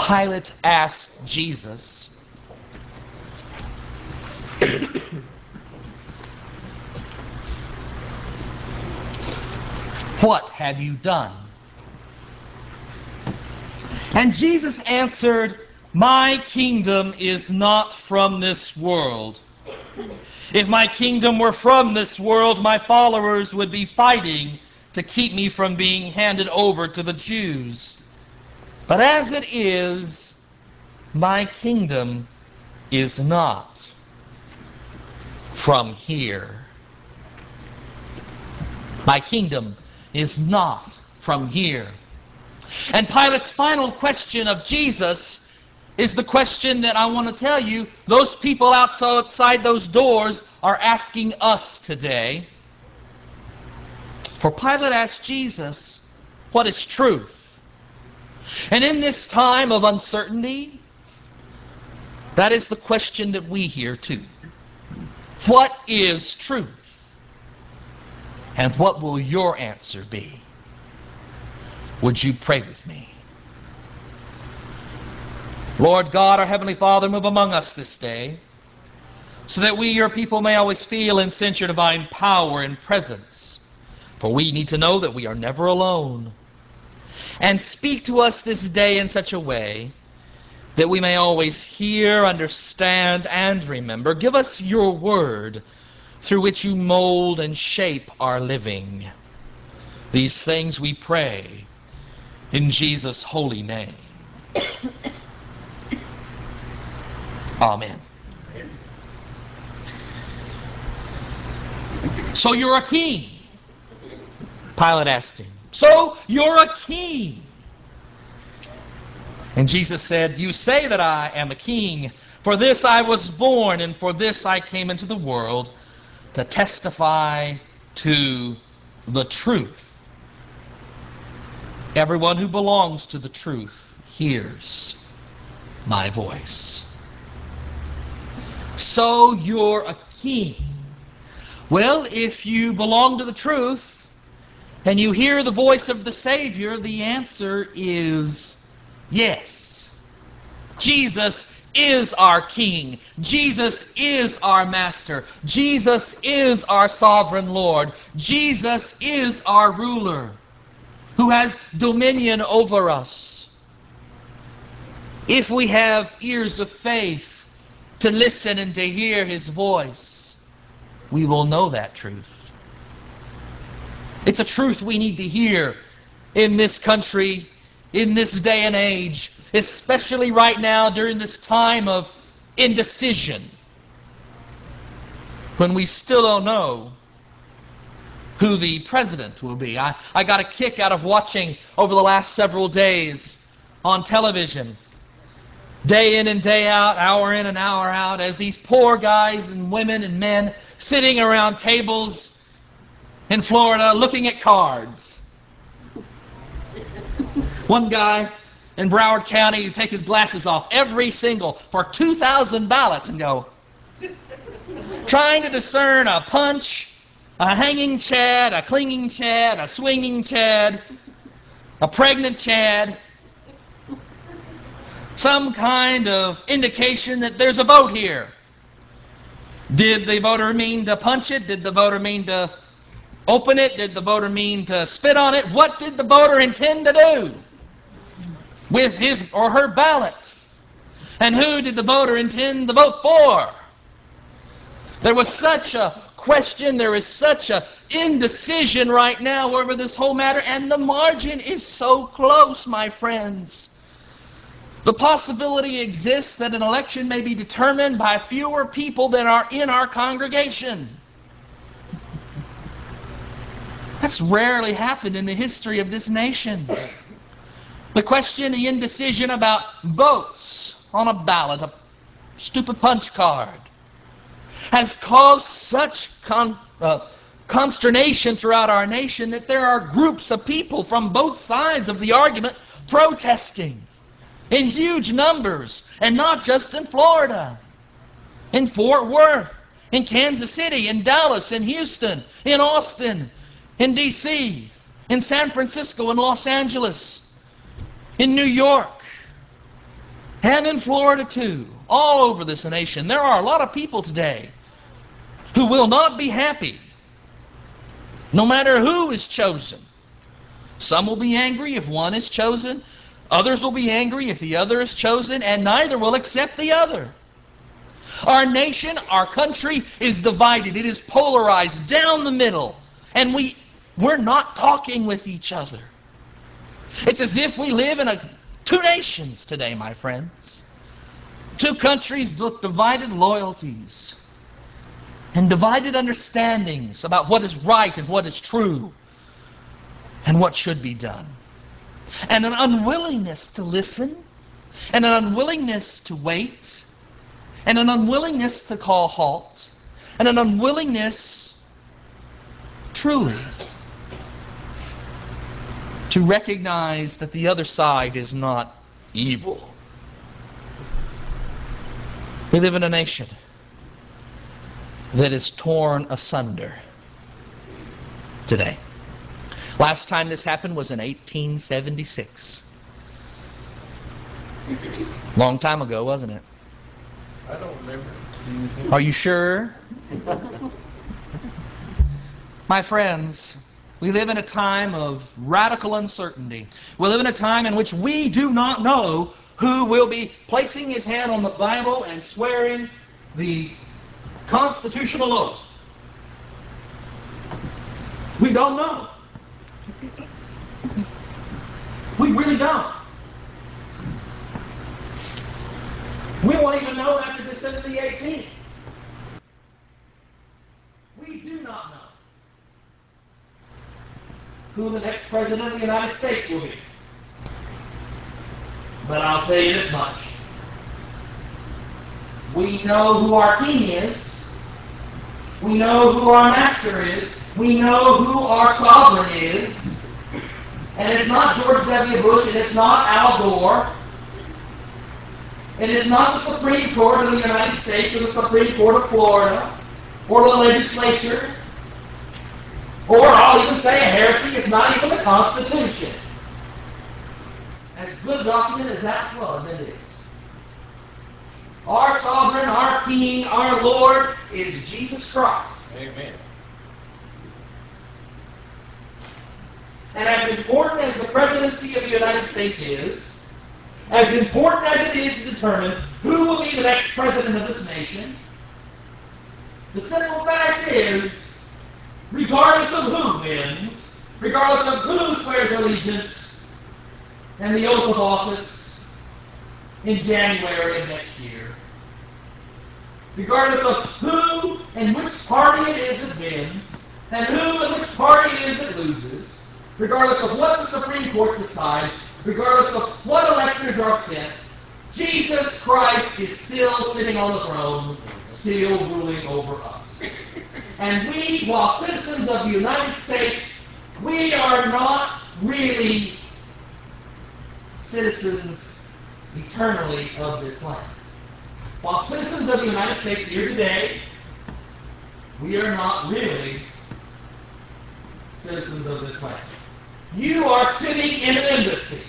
Pilate asked Jesus, "What have you done?" And Jesus answered, "My kingdom is not from this world. If my kingdom were from this world, my followers would be fighting to keep me from being handed over to the Jews. But as it is, my kingdom is not from here." My kingdom is not from here. And Pilate's final question of Jesus is the question that I want to tell you those people outside those doors are asking us today. For Pilate asked Jesus, "What is truth?" And in this time of uncertainty, that is the question that we hear too. What is truth? And what will your answer be? Would you pray with me? Lord God, our Heavenly Father, move among us this day, so that we, your people, may always feel and sense your divine power and presence. For we need to know that we are never alone. And speak to us this day in such a way that we may always hear, understand, and remember. Give us your word through which you mold and shape our living. These things we pray in Jesus' holy name. Amen. "So you're a king?" Pilate asked him. "So you're a king?" And Jesus said, "You say that I am a king. For this I was born, and for this I came into the world, to testify to the truth. Everyone who belongs to the truth hears my voice." So you're a king. Well, if you belong to the truth and you hear the voice of the Savior, the answer is yes. Jesus is our King. Jesus is our Master. Jesus is our Sovereign Lord. Jesus is our ruler who has dominion over us. If we have ears of faith to listen and to hear His voice, we will know that truth. It's a truth we need to hear in this country, in this day and age, especially right now during this time of indecision, when we still don't know who the president will be. I got a kick out of watching over the last several days on television, day in and day out, hour in and hour out, as these poor guys and women and men sitting around tables in Florida looking at cards. One guy in Broward County who take his glasses off every single for 2,000 ballots and go, trying to discern a punch, a hanging Chad, a clinging Chad, a swinging Chad, a pregnant Chad, some kind of indication that there's a vote here. Did the voter mean to punch it? Did the voter mean to open it? Did the voter mean to spit on it? What did the voter intend to do with his or her ballot? And who did the voter intend to vote for? There was such a question, there is such a indecision right now over this whole matter, and the margin is so close, my friends. The possibility exists that an election may be determined by fewer people than are in our congregation. That's rarely happened in the history of this nation. The question, the indecision about votes on a ballot, a stupid punch card, has caused such consternation throughout our nation that there are groups of people from both sides of the argument protesting in huge numbers, and not just in Florida, in Fort Worth, in Kansas City, in Dallas, in Houston, in Austin, in D.C., in San Francisco, in Los Angeles, in New York. And in Florida too, all over this nation, there are a lot of people today who will not be happy no matter who is chosen. Some will be angry if one is chosen. Others will be angry if the other is chosen, and neither will accept the other. Our nation, our country is divided. It is polarized down the middle. And we're not talking with each other. It's as if we live in two nations today, my friends. Two countries with divided loyalties and divided understandings about what is right and what is true and what should be done. And an unwillingness to listen, and an unwillingness to wait, and an unwillingness to call halt, and an unwillingness truly to recognize that the other side is not evil. We live in a nation that is torn asunder today. Last time this happened was in 1876. Long time ago, wasn't it? I don't remember. Are you sure? My friends, we live in a time of radical uncertainty. We live in a time in which we do not know who will be placing his hand on the Bible and swearing the constitutional oath. We don't know. We really don't. We won't even know after December the 18th. We do not know who the next president of the United States will be. But I'll tell you this much. We know who our king is. We know who our master is. We know who our sovereign is. And it's not George W. Bush, and it's not Al Gore. It is not the Supreme Court of the United States or the Supreme Court of Florida or the legislature. Or I'll even say a heresy, it's not even the Constitution. As good a document as that was, it is. Our sovereign, our king, our Lord is Jesus Christ. Amen. And as important as the presidency of the United States is, as important as it is to determine who will be the next president of this nation, the simple fact is, regardless of who wins, regardless of who swears allegiance and the oath of office in January of next year, regardless of who and which party it is that wins, and who and which party it is that loses, regardless of what the Supreme Court decides, regardless of what electors are sent, Jesus Christ is still sitting on the throne, still ruling over us. And we, while citizens of the United States, we are not really citizens eternally of this land. While citizens of the United States here today, we are not really citizens of this land. You are sitting in an embassy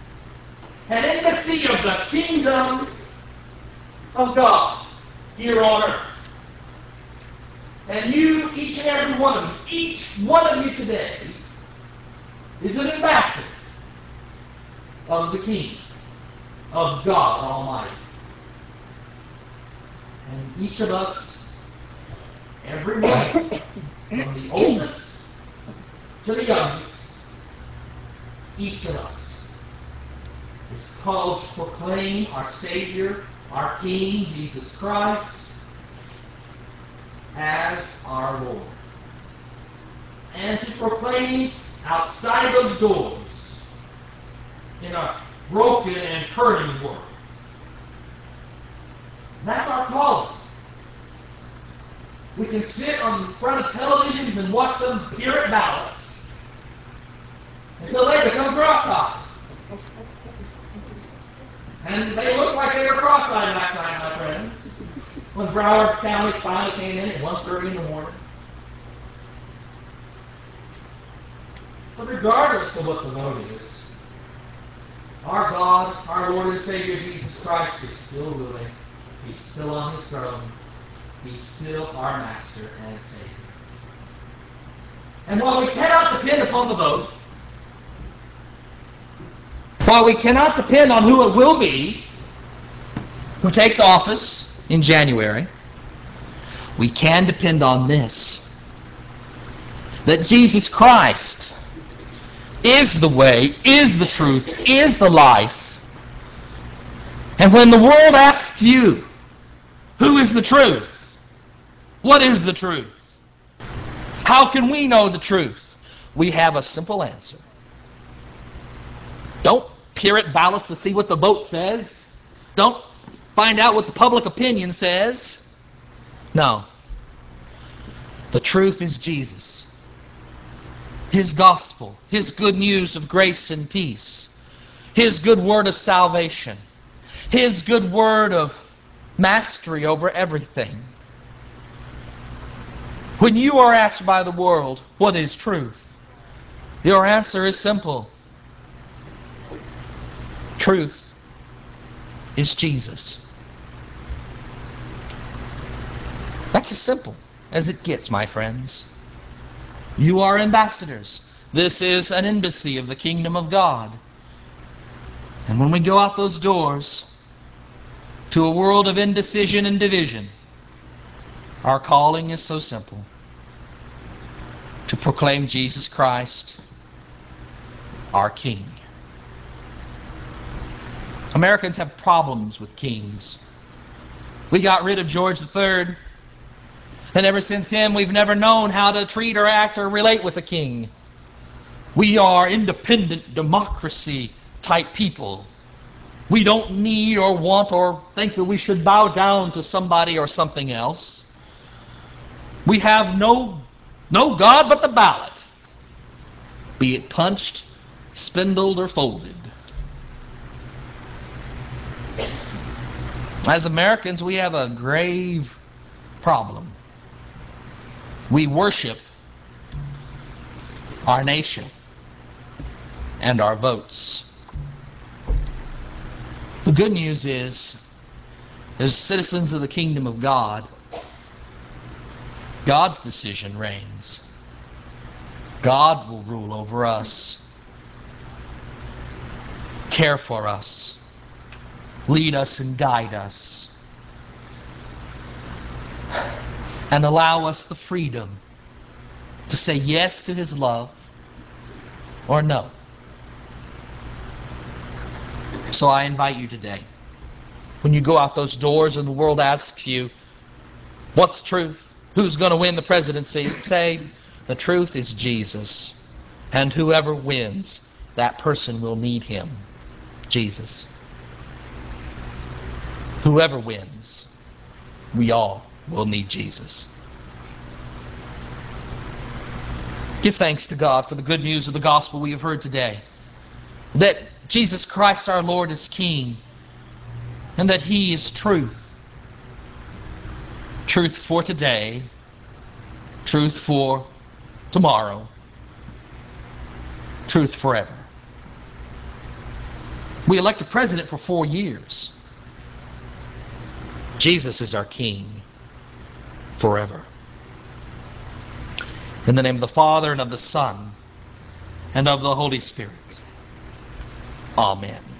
of the kingdom of God here on earth. And you, each and every one of you, each one of you today is an ambassador of the King, of God Almighty. And each of us, every one, from the oldest to the youngest, each of us is called to proclaim our Savior, our King, Jesus Christ, as our Lord. And to proclaim outside those doors in a broken and hurting world. That's our calling. We can sit in front of televisions and watch them peer at ballots until they become cross-eyed. And they look like they were cross-eyed last night, my friends, when Broward County finally came in at 1:30 in the morning. But regardless of what the vote is, Our God, our Lord and Savior Jesus Christ is still ruling. He's still on His throne. He's still our Master and Savior. And while we cannot depend upon the vote, while we cannot depend on who it will be, who takes office in January, we can depend on this: that Jesus Christ is the way, is the truth, is the life. And when the world asks you, who is the truth? What is the truth? How can we know the truth? We have a simple answer. Don't peer at ballots to see what the vote says. Don't find out what the public opinion says. No. The truth is Jesus. His gospel, His good news of grace and peace, His good word of salvation, His good word of mastery over everything. When you are asked by the world, what is truth? Your answer is simple. Truth is Jesus. That's as simple as it gets, my friends. You are ambassadors. This is an embassy of the kingdom of God. And when we go out those doors to a world of indecision and division, our calling is so simple: to proclaim Jesus Christ, our King. Americans have problems with kings. We got rid of George III. And ever since him, we've never known how to treat or act or relate with a king. We are independent democracy type people. We don't need or want or think that we should bow down to somebody or something else. We have no God but the ballot, be it punched, spindled, or folded. As Americans, we have a grave problem. We worship our nation and our votes. The good news is, as citizens of the kingdom of God, God's decision reigns. God will rule over us, care for us, lead us and guide us, and allow us the freedom to say yes to His love or no. So I invite you today, when you go out those doors and the world asks you, what's truth? Who's going to win the presidency? Say, the truth is Jesus. And whoever wins, that person will need Him, Jesus. Whoever wins, we all will need Jesus. Give thanks to God for the good news of the gospel we have heard today. That Jesus Christ our Lord is King, and that He is truth. Truth for today, truth for tomorrow, truth forever. We elect a president for 4 years. Jesus is our King forever. In the name of the Father, and of the Son, and of the Holy Spirit. Amen.